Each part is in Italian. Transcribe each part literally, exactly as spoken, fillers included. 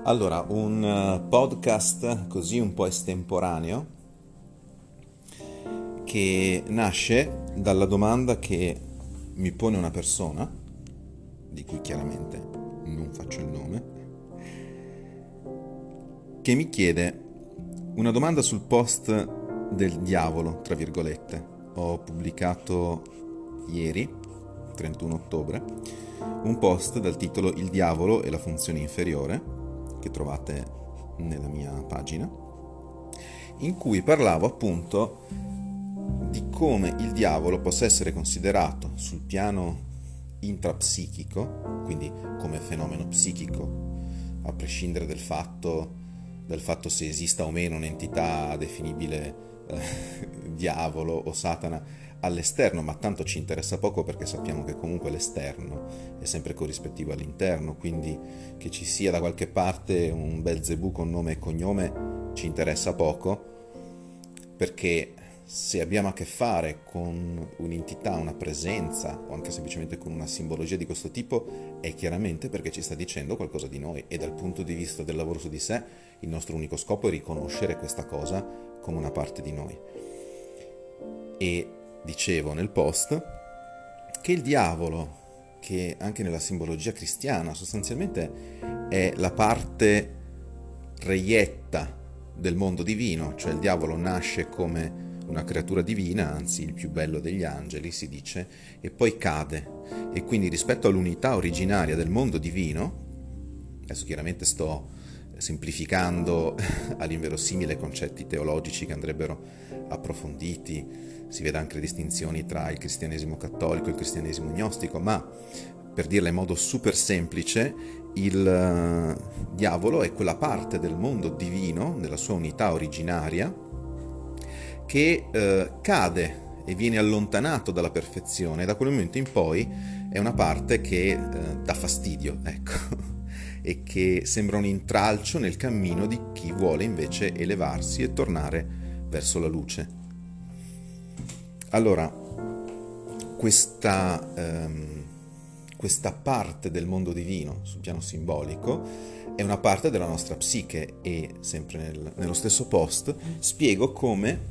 Allora, un eh, podcast così un po' estemporaneo che nasce dalla domanda che mi pone una persona, di cui chiaramente non faccio il nome, che mi chiede una domanda sul post del diavolo, tra virgolette. Ho pubblicato ieri, trentuno ottobre, un post dal titolo Il diavolo e la funzione inferiore, che trovate nella mia pagina, in cui parlavo appunto di come il diavolo possa essere considerato sul piano intrapsichico, quindi come fenomeno psichico, a prescindere dal fatto, dal fatto se esista o meno un'entità definibile eh, diavolo o Satana all'esterno, ma tanto ci interessa poco perché sappiamo che comunque l'esterno è sempre corrispettivo all'interno, quindi che ci sia da qualche parte un Belzebù con nome e cognome ci interessa poco, perché se abbiamo a che fare con un'entità, una presenza o anche semplicemente con una simbologia di questo tipo, è chiaramente perché ci sta dicendo qualcosa di noi, e dal punto di vista del lavoro su di sé il nostro unico scopo è riconoscere questa cosa come una parte di noi. E dicevo nel post che il diavolo, che anche nella simbologia cristiana sostanzialmente è la parte reietta del mondo divino, cioè il diavolo nasce come una creatura divina, anzi il più bello degli angeli si dice, e poi cade, e quindi rispetto all'unità originaria del mondo divino, adesso chiaramente sto semplificando all'inverosimile concetti teologici che andrebbero approfonditi, si vede anche le distinzioni tra il cristianesimo cattolico e il cristianesimo gnostico, ma per dirla in modo super semplice, il diavolo è quella parte del mondo divino, nella sua unità originaria, che eh, cade e viene allontanato dalla perfezione, e da quel momento in poi è una parte che eh, dà fastidio, ecco, e che sembra un intralcio nel cammino di chi vuole invece elevarsi e tornare verso la luce. Allora, questa, ehm, questa parte del mondo divino sul piano simbolico è una parte della nostra psiche, e sempre nel, nello stesso post spiego come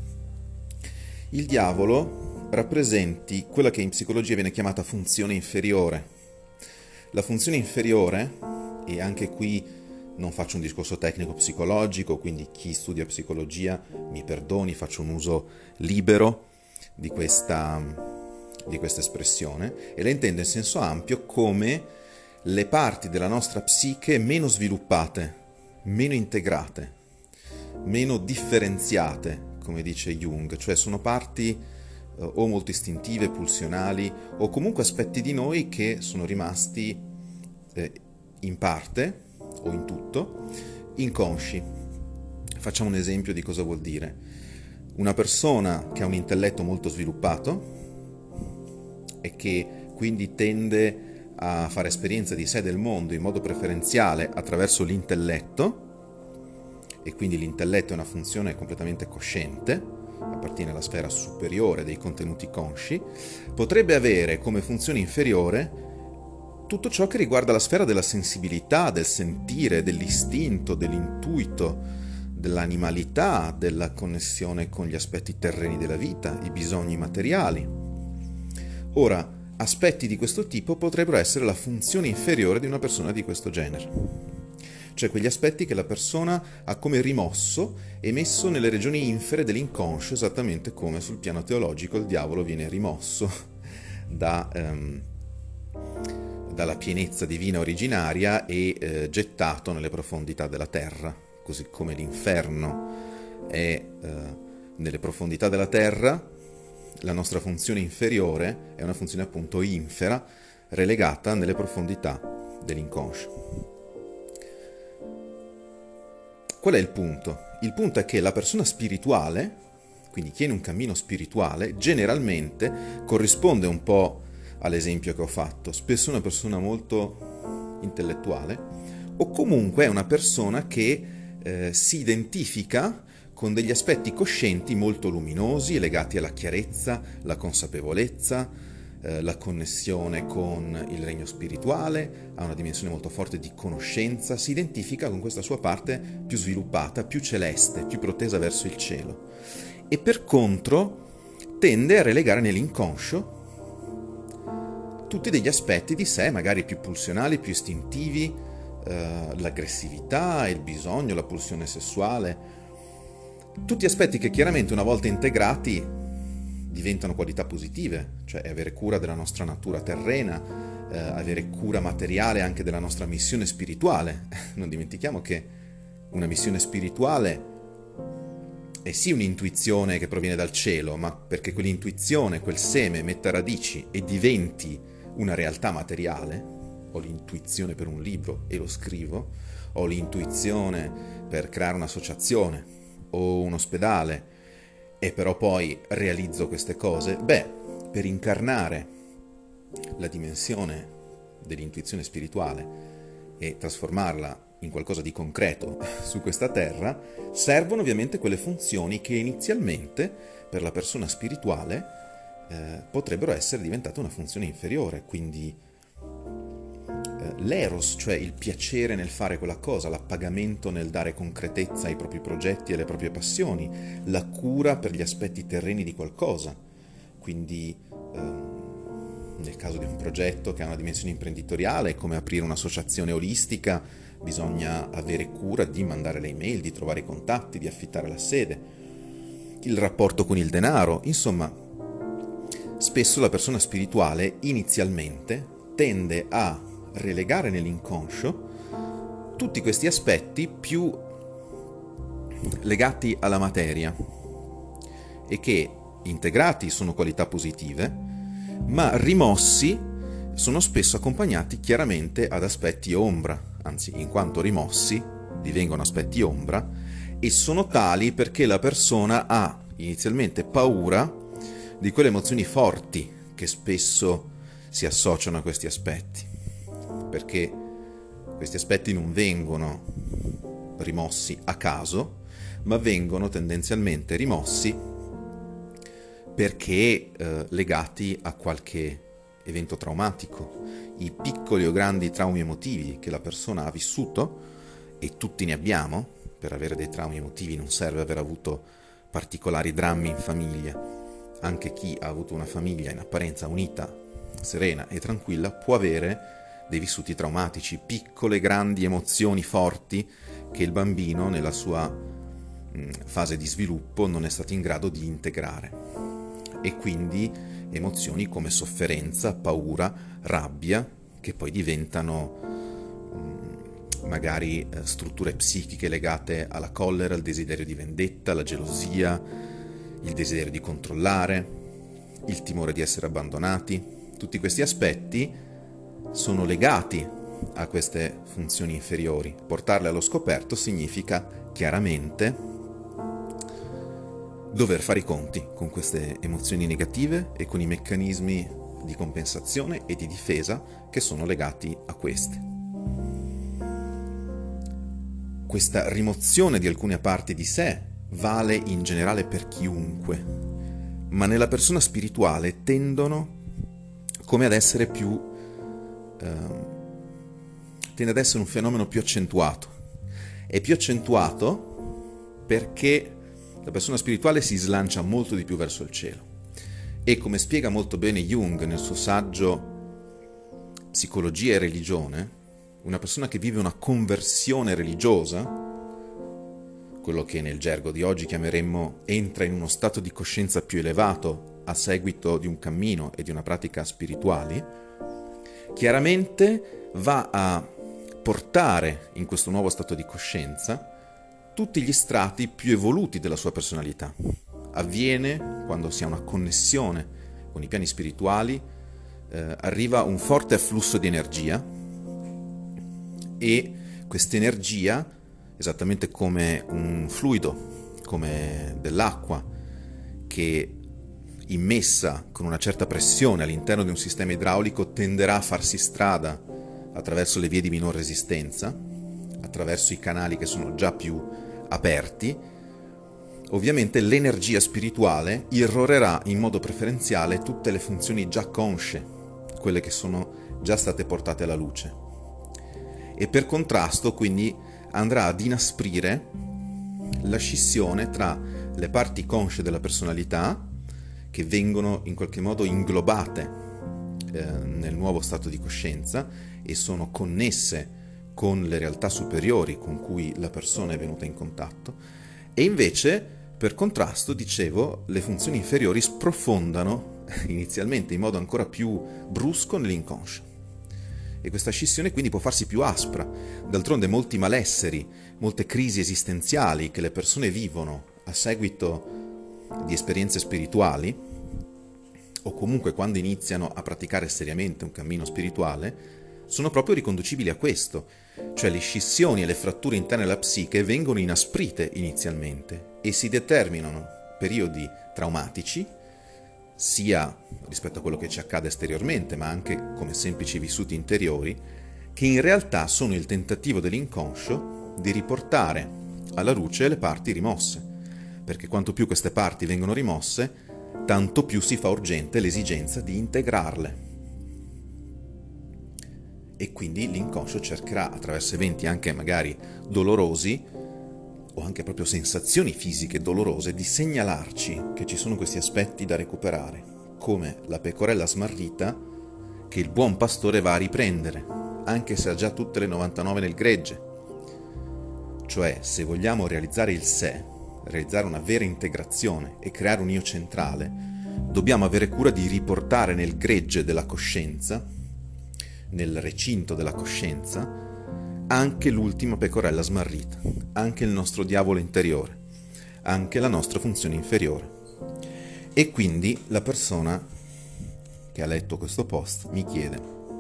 il diavolo rappresenti quella che in psicologia viene chiamata funzione inferiore. La funzione inferiore, e anche qui non faccio un discorso tecnico psicologico, quindi chi studia psicologia mi perdoni, faccio un uso libero di questa, di questa espressione, e la intendo in senso ampio come le parti della nostra psiche meno sviluppate, meno integrate, meno differenziate, come dice Jung, cioè sono parti eh, o molto istintive, pulsionali, o comunque aspetti di noi che sono rimasti eh, in parte o in tutto inconsci. Facciamo un esempio di cosa vuol dire. Una persona che ha un intelletto molto sviluppato e che quindi tende a fare esperienza di sé e del mondo in modo preferenziale attraverso l'intelletto, e quindi l'intelletto è una funzione completamente cosciente, appartiene alla sfera superiore dei contenuti consci, potrebbe avere come funzione inferiore tutto ciò che riguarda la sfera della sensibilità, del sentire, dell'istinto, dell'intuito, dell'animalità, della connessione con gli aspetti terreni della vita, i bisogni materiali. Ora, aspetti di questo tipo potrebbero essere la funzione inferiore di una persona di questo genere, cioè quegli aspetti che la persona ha come rimosso e messo nelle regioni infere dell'inconscio, esattamente come sul piano teologico il diavolo viene rimosso da, um, dalla pienezza divina originaria e eh, gettato nelle profondità della terra, così come l'inferno è eh, nelle profondità della terra. La nostra funzione inferiore è una funzione appunto infera, relegata nelle profondità dell'inconscio. Qual è il punto? Il punto è che la persona spirituale, quindi chi è in un cammino spirituale, generalmente corrisponde un po' all'esempio che ho fatto, spesso è una persona molto intellettuale, o comunque è una persona che eh, si identifica con degli aspetti coscienti molto luminosi, legati alla chiarezza, la consapevolezza, eh, la connessione con il regno spirituale, ha una dimensione molto forte di conoscenza, si identifica con questa sua parte più sviluppata, più celeste, più protesa verso il cielo. E per contro tende a relegare nell'inconscio tutti degli aspetti di sé, magari più pulsionali, più istintivi, eh, l'aggressività, il bisogno, la pulsione sessuale, tutti aspetti che chiaramente una volta integrati diventano qualità positive, cioè avere cura della nostra natura terrena, eh, avere cura materiale anche della nostra missione spirituale. Non dimentichiamo che una missione spirituale è sì un'intuizione che proviene dal cielo, ma perché quell'intuizione, quel seme metta radici e diventi una realtà materiale, ho l'intuizione per un libro e lo scrivo, ho l'intuizione per creare un'associazione o un ospedale e però poi realizzo queste cose, beh, per incarnare la dimensione dell'intuizione spirituale e trasformarla in qualcosa di concreto su questa terra, servono ovviamente quelle funzioni che inizialmente per la persona spirituale eh, potrebbero essere diventate una funzione inferiore, quindi eh, l'eros, cioè il piacere nel fare quella cosa, l'appagamento nel dare concretezza ai propri progetti e alle proprie passioni, la cura per gli aspetti terreni di qualcosa, quindi ehm, nel caso di un progetto che ha una dimensione imprenditoriale, come aprire un'associazione olistica, bisogna avere cura di mandare le email, di trovare i contatti, di affittare la sede, il rapporto con il denaro, insomma, spesso la persona spirituale inizialmente tende a relegare nell'inconscio tutti questi aspetti più legati alla materia e che integrati sono qualità positive, ma rimossi sono spesso accompagnati chiaramente ad aspetti ombra, anzi, in quanto rimossi, divengono aspetti ombra e sono tali perché la persona ha inizialmente paura di quelle emozioni forti che spesso si associano a questi aspetti, perché questi aspetti non vengono rimossi a caso, ma vengono tendenzialmente rimossi perché eh, legati a qualche evento traumatico. I piccoli o grandi traumi emotivi che la persona ha vissuto, e tutti ne abbiamo, per avere dei traumi emotivi non serve aver avuto particolari drammi in famiglia, anche chi ha avuto una famiglia in apparenza unita, serena e tranquilla può avere dei vissuti traumatici, piccole grandi emozioni forti che il bambino nella sua mh, fase di sviluppo non è stato in grado di integrare, e quindi emozioni come sofferenza, paura, rabbia, che poi diventano mh, magari eh, strutture psichiche legate alla collera, al desiderio di vendetta, alla gelosia, il desiderio di controllare, il timore di essere abbandonati. Tutti questi aspetti sono legati a queste funzioni inferiori. Portarle allo scoperto significa chiaramente dover fare i conti con queste emozioni negative e con i meccanismi di compensazione e di difesa che sono legati a queste. Questa rimozione di alcune parti di sé vale in generale per chiunque, ma nella persona spirituale tendono come ad essere più eh, tende ad essere un fenomeno più accentuato. È più accentuato perché la persona spirituale si slancia molto di più verso il cielo, e come spiega molto bene Jung nel suo saggio Psicologia e religione, una persona che vive una conversione religiosa, quello che nel gergo di oggi chiameremmo entra in uno stato di coscienza più elevato a seguito di un cammino e di una pratica spirituali, chiaramente va a portare in questo nuovo stato di coscienza tutti gli strati più evoluti della sua personalità. Avviene quando si ha una connessione con i piani spirituali, eh, arriva un forte afflusso di energia, e questa energia, esattamente come un fluido, come dell'acqua, che immessa con una certa pressione all'interno di un sistema idraulico tenderà a farsi strada attraverso le vie di minor resistenza, attraverso i canali che sono già più aperti, ovviamente l'energia spirituale irrorerà in modo preferenziale tutte le funzioni già consce, quelle che sono già state portate alla luce. E per contrasto, quindi, andrà ad inasprire la scissione tra le parti consce della personalità, che vengono in qualche modo inglobate eh, nel nuovo stato di coscienza e sono connesse con le realtà superiori con cui la persona è venuta in contatto, e invece, per contrasto, dicevo, le funzioni inferiori sprofondano inizialmente in modo ancora più brusco nell'inconscio. E questa scissione quindi può farsi più aspra. D'altronde molti malesseri, molte crisi esistenziali che le persone vivono a seguito di esperienze spirituali, o comunque quando iniziano a praticare seriamente un cammino spirituale, sono proprio riconducibili a questo, cioè le scissioni e le fratture interne alla psiche vengono inasprite inizialmente e si determinano periodi traumatici, sia rispetto a quello che ci accade esteriormente, ma anche come semplici vissuti interiori, che in realtà sono il tentativo dell'inconscio di riportare alla luce le parti rimosse, perché quanto più queste parti vengono rimosse, tanto più si fa urgente l'esigenza di integrarle. E quindi l'inconscio cercherà, attraverso eventi anche magari dolorosi, o anche proprio sensazioni fisiche dolorose, di segnalarci che ci sono questi aspetti da recuperare, come la pecorella smarrita che il buon pastore va a riprendere, anche se ha già tutte le novantanove nel gregge. Cioè, se vogliamo realizzare il sé, realizzare una vera integrazione e creare un io centrale, dobbiamo avere cura di riportare nel gregge della coscienza, nel recinto della coscienza, anche l'ultima pecorella smarrita, anche il nostro diavolo interiore, anche la nostra funzione inferiore. E quindi la persona che ha letto questo post mi chiede: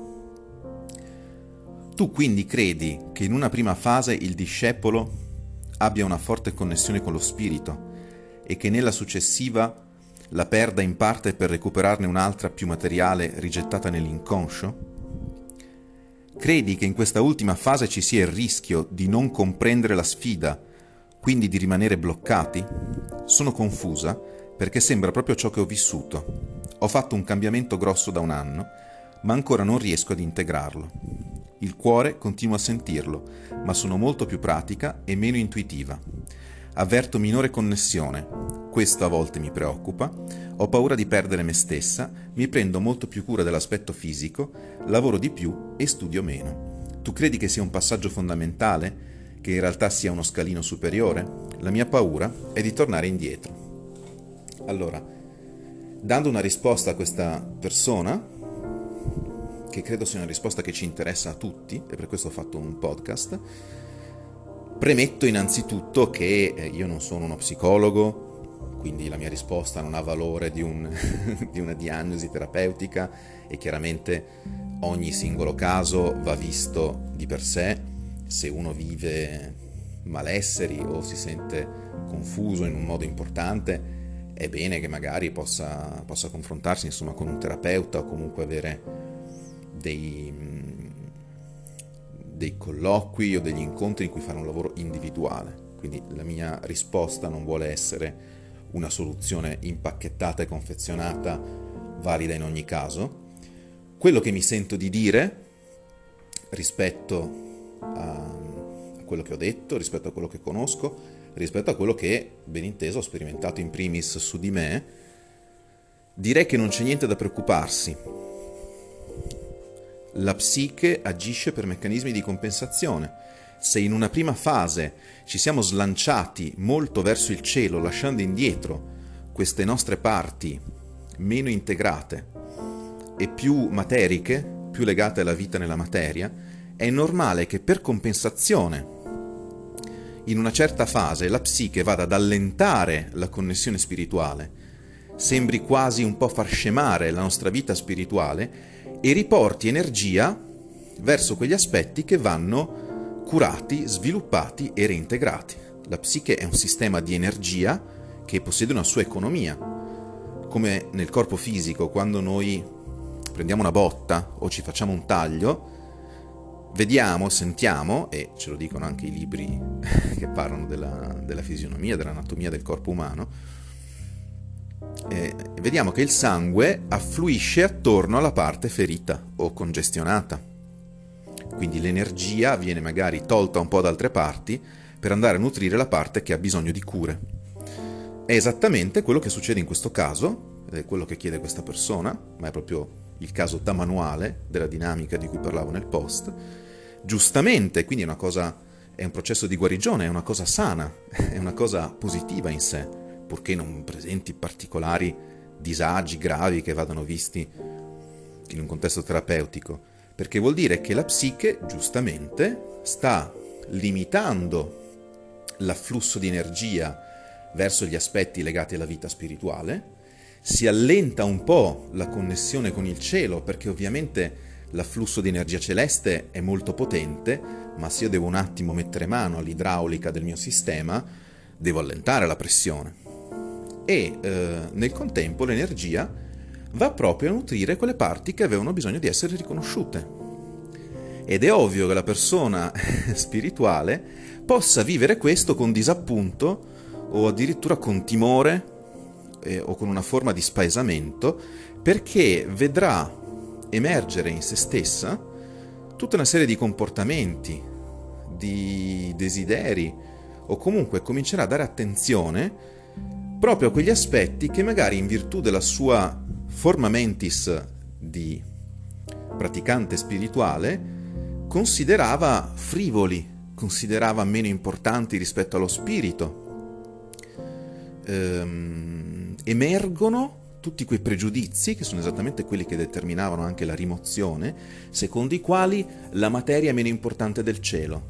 tu quindi credi che in una prima fase il discepolo abbia una forte connessione con lo spirito e che nella successiva la perda in parte per recuperarne un'altra più materiale rigettata nell'inconscio? Credi che in questa ultima fase ci sia il rischio di non comprendere la sfida, quindi di rimanere bloccati? Sono confusa perché sembra proprio ciò che ho vissuto. Ho fatto un cambiamento grosso da un anno, ma ancora non riesco ad integrarlo. Il cuore continua a sentirlo, ma sono molto più pratica e meno intuitiva. Avverto minore connessione. Questo a volte mi preoccupa. Ho paura di perdere me stessa, mi prendo molto più cura dell'aspetto fisico, lavoro di più e studio meno. Tu credi che sia un passaggio fondamentale? Che in realtà sia uno scalino superiore? La mia paura è di tornare indietro. Allora, dando una risposta a questa persona, che credo sia una risposta che ci interessa a tutti, e per questo ho fatto un podcast, premetto innanzitutto che io non sono uno psicologo, quindi la mia risposta non ha valore di, un, di una diagnosi terapeutica e chiaramente ogni singolo caso va visto di per sé. Se uno vive malesseri o si sente confuso in un modo importante, è bene che magari possa, possa confrontarsi insomma con un terapeuta o comunque avere dei, dei colloqui o degli incontri in cui fare un lavoro individuale. Quindi la mia risposta non vuole essere una soluzione impacchettata e confezionata, valida in ogni caso. Quello che mi sento di dire rispetto a quello che ho detto, rispetto a quello che conosco, rispetto a quello che, ben inteso, ho sperimentato in primis su di me, direi che non c'è niente da preoccuparsi. La psiche agisce per meccanismi di compensazione. Se in una prima fase ci siamo slanciati molto verso il cielo, lasciando indietro queste nostre parti meno integrate e più materiche, più legate alla vita nella materia, è normale che per compensazione in una certa fase la psiche vada ad allentare la connessione spirituale, sembri quasi un po' far scemare la nostra vita spirituale e riporti energia verso quegli aspetti che vanno curati, sviluppati e reintegrati. La psiche è un sistema di energia che possiede una sua economia. Come nel corpo fisico, quando noi prendiamo una botta o ci facciamo un taglio, vediamo, sentiamo, e ce lo dicono anche i libri che parlano della, della fisionomia, dell'anatomia del corpo umano, eh, vediamo che il sangue affluisce attorno alla parte ferita o congestionata. Quindi l'energia viene magari tolta un po' da altre parti per andare a nutrire la parte che ha bisogno di cure. È esattamente quello che succede in questo caso, ed è quello che chiede questa persona, ma è proprio il caso da manuale della dinamica di cui parlavo nel post. Giustamente, quindi è una cosa, è un processo di guarigione, è una cosa sana, è una cosa positiva in sé, purché non presenti particolari disagi gravi che vadano visti in un contesto terapeutico, perché vuol dire che la psiche, giustamente, sta limitando l'afflusso di energia verso gli aspetti legati alla vita spirituale, si allenta un po' la connessione con il cielo, perché ovviamente l'afflusso di energia celeste è molto potente, ma se io devo un attimo mettere mano all'idraulica del mio sistema, devo allentare la pressione. E eh, nel contempo l'energia va proprio a nutrire quelle parti che avevano bisogno di essere riconosciute. Ed è ovvio che la persona spirituale possa vivere questo con disappunto o addirittura con timore eh, o con una forma di spaesamento, perché vedrà emergere in se stessa tutta una serie di comportamenti, di desideri, o comunque comincerà a dare attenzione proprio a quegli aspetti che magari in virtù della sua forma mentis di praticante spirituale considerava frivoli, considerava meno importanti rispetto allo spirito. Ehm, emergono tutti quei pregiudizi, che sono esattamente quelli che determinavano anche la rimozione, secondo i quali la materia è meno importante del cielo.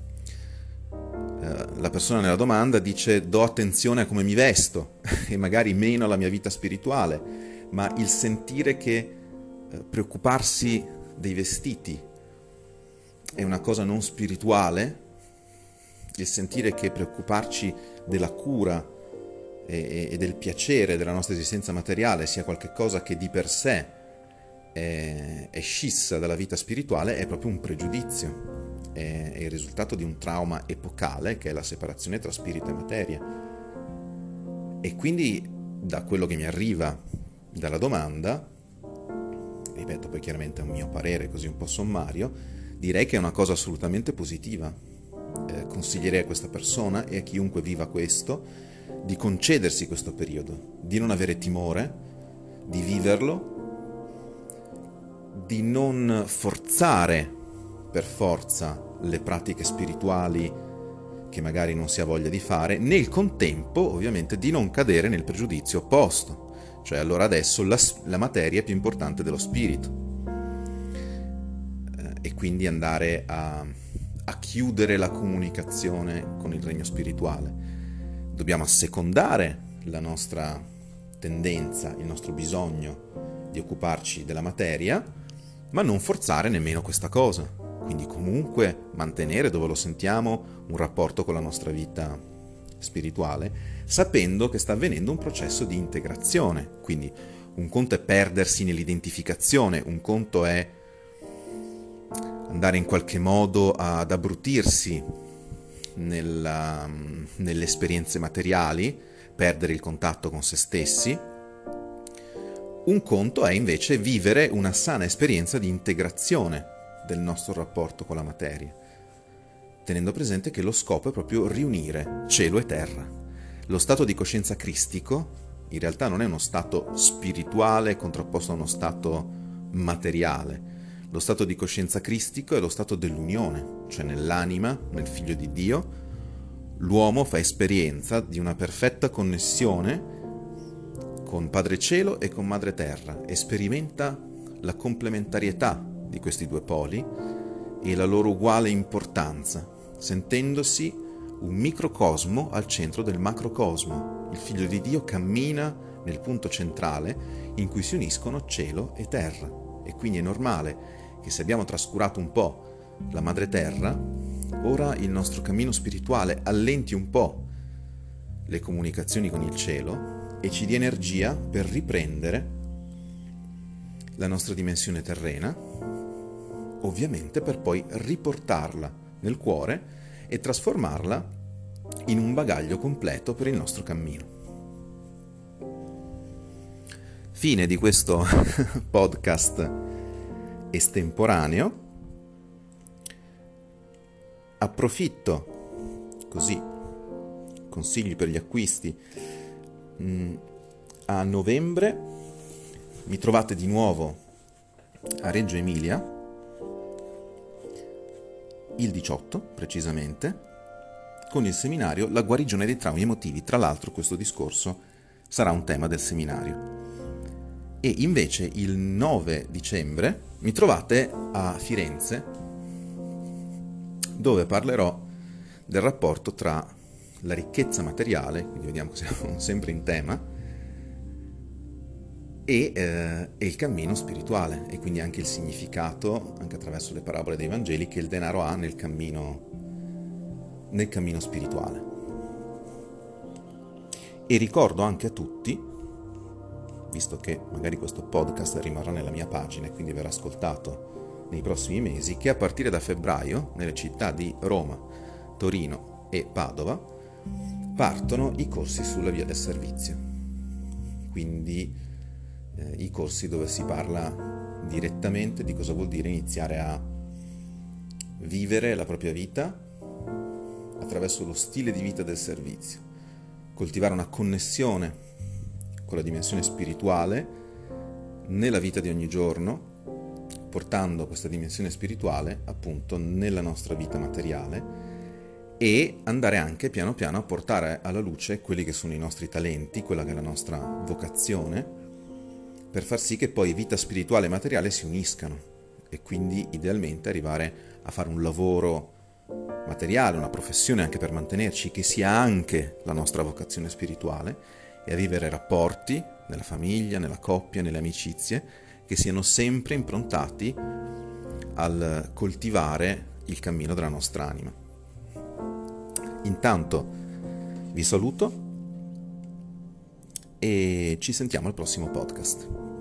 Eh, la persona nella domanda dice: do attenzione a come mi vesto e magari meno alla mia vita spirituale, ma il sentire che eh, preoccuparsi dei vestiti è una cosa non spirituale, il sentire che preoccuparci della cura e, e del piacere della nostra esistenza materiale sia qualcosa che di per sé è, è scissa dalla vita spirituale, è proprio un pregiudizio, è, è il risultato di un trauma epocale che è la separazione tra spirito e materia. E quindi, da quello che mi arriva dalla domanda, ripeto, poi chiaramente è un mio parere così un po' sommario, direi che è una cosa assolutamente positiva. Eh, consiglierei a questa persona e a chiunque viva questo di concedersi questo periodo, di non avere timore, di viverlo, di non forzare per forza le pratiche spirituali che magari non si ha voglia di fare, nel contempo ovviamente di non cadere nel pregiudizio opposto, cioè allora adesso la, la materia è più importante dello spirito. E quindi andare a, a chiudere la comunicazione con il regno spirituale. Dobbiamo assecondare la nostra tendenza, il nostro bisogno di occuparci della materia, ma non forzare nemmeno questa cosa. Quindi comunque mantenere, dove lo sentiamo, un rapporto con la nostra vita spirituale, sapendo che sta avvenendo un processo di integrazione. Quindi un conto è perdersi nell'identificazione, un conto è andare in qualche modo ad abbrutirsi nella, nelle esperienze materiali, perdere il contatto con se stessi. Un conto è invece vivere una sana esperienza di integrazione del nostro rapporto con la materia, tenendo presente che lo scopo è proprio riunire cielo e terra. Lo stato di coscienza cristico in realtà non è uno stato spirituale contrapposto a uno stato materiale. Lo stato di coscienza cristico è lo stato dell'unione, cioè nell'anima, nel Figlio di Dio, l'uomo fa esperienza di una perfetta connessione con Padre Cielo e con Madre Terra, e sperimenta la complementarietà di questi due poli e la loro uguale importanza, sentendosi un microcosmo al centro del macrocosmo. Il Figlio di Dio cammina nel punto centrale in cui si uniscono cielo e terra, e quindi è normale che se abbiamo trascurato un po' la Madre Terra, ora il nostro cammino spirituale allenti un po' le comunicazioni con il cielo e ci dia energia per riprendere la nostra dimensione terrena, ovviamente per poi riportarla nel cuore e trasformarla in un bagaglio completo per il nostro cammino. Fine di questo podcast estemporaneo. Approfitto, così, consigli per gli acquisti. A novembre mi trovate di nuovo a Reggio Emilia, il diciotto precisamente, con il seminario La guarigione dei traumi emotivi. Tra l'altro questo discorso sarà un tema del seminario. E invece il nove dicembre mi trovate a Firenze, dove parlerò del rapporto tra la ricchezza materiale, quindi vediamo che siamo sempre in tema, e, eh, e il cammino spirituale, e quindi anche il significato, anche attraverso le parabole dei Vangeli, che il denaro ha nel cammino, nel cammino spirituale. E ricordo anche a tutti, visto che magari questo podcast rimarrà nella mia pagina e quindi verrà ascoltato nei prossimi mesi, che a partire da febbraio, nelle città di Roma, Torino e Padova, partono i corsi sulla via del servizio. Quindi eh, i corsi dove si parla direttamente di cosa vuol dire iniziare a vivere la propria vita attraverso lo stile di vita del servizio, coltivare una connessione con la dimensione spirituale nella vita di ogni giorno, portando questa dimensione spirituale appunto nella nostra vita materiale, e andare anche piano piano a portare alla luce quelli che sono i nostri talenti, quella che è la nostra vocazione, per far sì che poi vita spirituale e materiale si uniscano e quindi idealmente arrivare a fare un lavoro materiale, una professione anche per mantenerci, che sia anche la nostra vocazione spirituale, e a vivere rapporti nella famiglia, nella coppia, nelle amicizie, che siano sempre improntati al coltivare il cammino della nostra anima. Intanto vi saluto e ci sentiamo al prossimo podcast.